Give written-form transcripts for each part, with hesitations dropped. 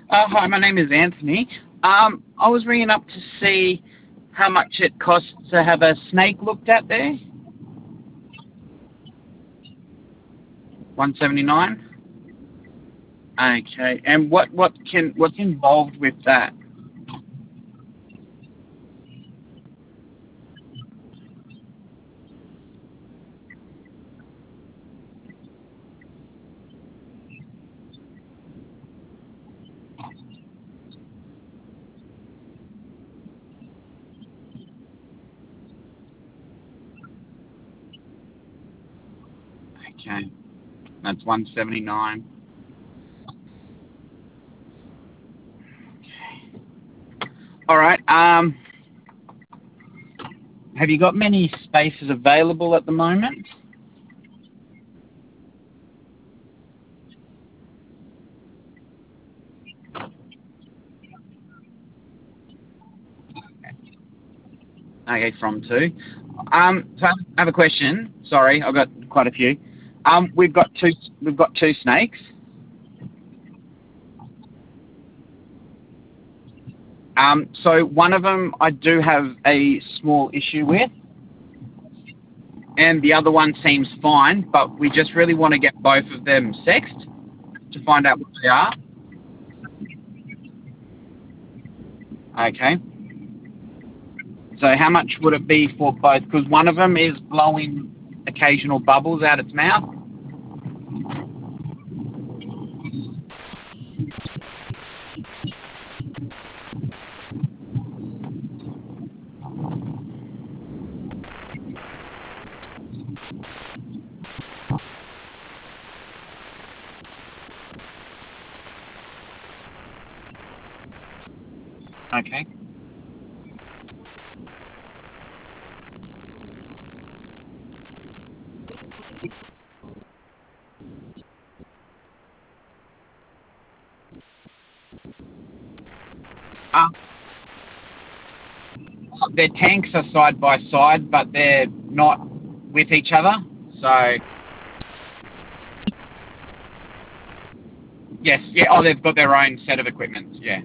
Hi, my name is Anthony. I was ringing up to see how much it costs to have a snake looked at there. 179. Okay, and what's involved with that? Okay, that's 179. All right. Have you got many spaces available at the moment? Okay, from two. So I have a question. Sorry, I've got quite a few. We've got two. We've got two snakes. So one of them I do have a small issue with, and the other one seems fine. But we just really want to get both of them sexed to find out what they are. Okay. So how much would it be for both? Because one of them is blowing occasional bubbles out its mouth. Okay. Uh, their tanks are side by side, but they're not with each other. So yes, yeah. Oh, they've got their own set of equipment. Yeah.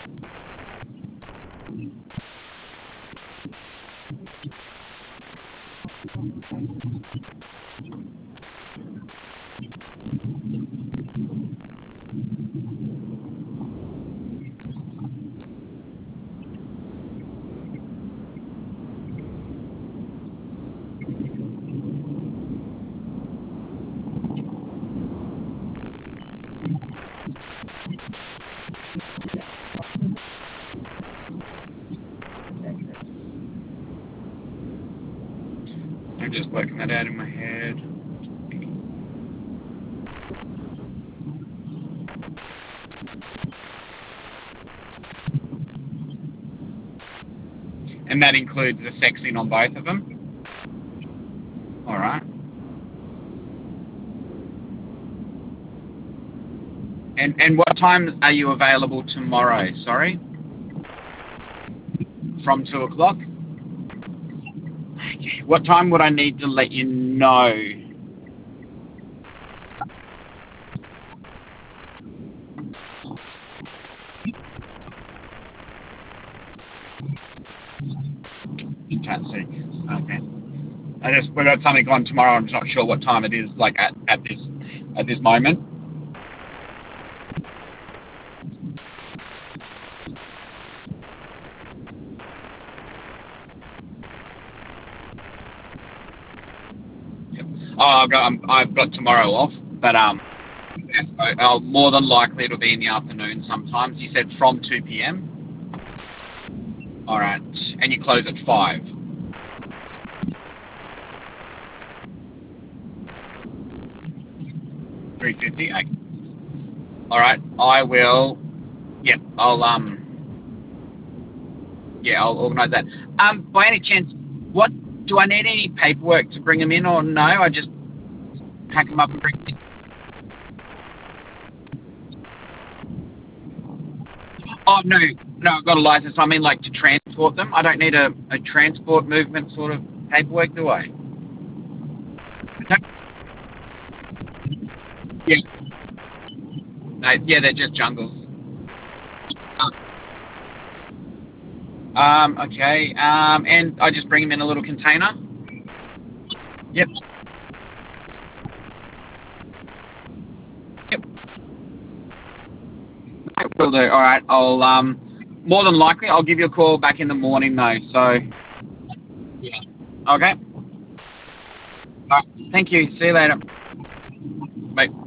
I'm just working that out in my head. And that includes the sexing on both of them. All right. And what time are you available tomorrow? Sorry. From 2 o'clock. Okay. What time would I need to let you know? You can't see. Okay. We got something on tomorrow. I'm just not sure what time it is. Like at this moment. Yep. Oh, I've got tomorrow off, but yes, more than likely it'll be in the afternoon. Sometimes you said from 2 p.m. All right, and you close at 5. 3:50. Okay. All right, I will. Yep, I'll organise that. By any chance, what do I need any paperwork to bring them in, or no? I just pack them up and bring them in. Oh no, no, I've got a license. I mean, like to transport them. I don't need a transport movement sort of paperwork, do I? Okay. Yeah, no, yeah, they're just jungles. Okay. And I just bring them in a little container? Yep. Yep. Will do. All right. I'll more than likely I'll give you a call back in the morning though. So yeah. Okay. All right. Thank you. See you later. Bye.